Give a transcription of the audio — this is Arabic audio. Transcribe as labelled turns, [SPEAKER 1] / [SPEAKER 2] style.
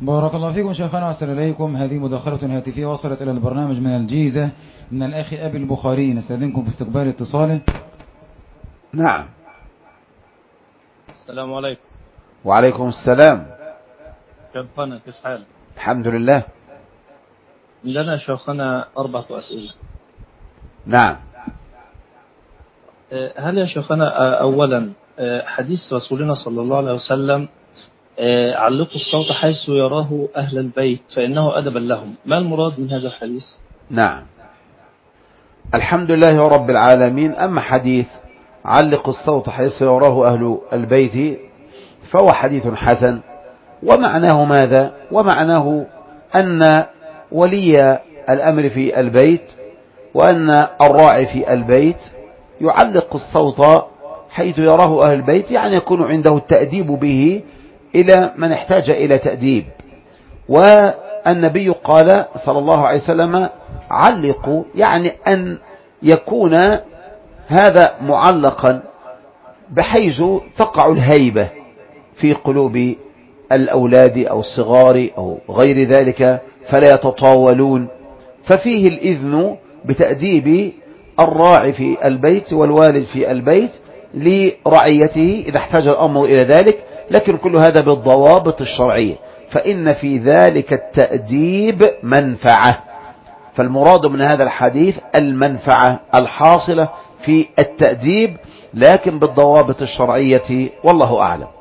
[SPEAKER 1] بارك الله فيكم شيخنا وأحسن إليكم. هذه مداخلة هاتفية وصلت إلى البرنامج من الجيزة من الأخ أبي البخاري، نستأذنكم في استقبال اتصاله.
[SPEAKER 2] نعم.
[SPEAKER 3] السلام عليكم.
[SPEAKER 2] وعليكم السلام.
[SPEAKER 3] شيخنا كيف حالك؟
[SPEAKER 2] الحمد لله.
[SPEAKER 3] لنا شيخنا 4 أسئلة.
[SPEAKER 2] نعم.
[SPEAKER 3] هل يا شيخنا أولا حديث رسولنا صلى الله عليه وسلم علقوا الصوت حيث يراه أهل البيت فإنه أدبا لهم، ما المراد من هذا الحديث؟
[SPEAKER 2] نعم. الحمد لله رب العالمين. أما حديث علق الصوت حيث يراه أهل البيت فهو حديث حسن، ومعناه ماذا؟ ومعناه أن ولي الأمر في البيت وأن الراعي في البيت يعلق الصوت حيث يراه أهل البيت، يعني يكون عنده التأديب به إلى من احتاج إلى تأديب. والنبي قال صلى الله عليه وسلم علقوا، يعني أن يكون هذا معلقا بحيث تقع الهيبة في قلوب الأولاد أو الصغار أو غير ذلك فلا يتطاولون، ففيه الإذن بتأديب الراعي في البيت والوالد في البيت لرعيته إذا احتاج الأمر إلى ذلك، لكن كل هذا بالضوابط الشرعية، فإن في ذلك التأديب منفعة. فالمراد من هذا الحديث المنفعة الحاصلة في التأديب، لكن بالضوابط الشرعية، والله أعلم.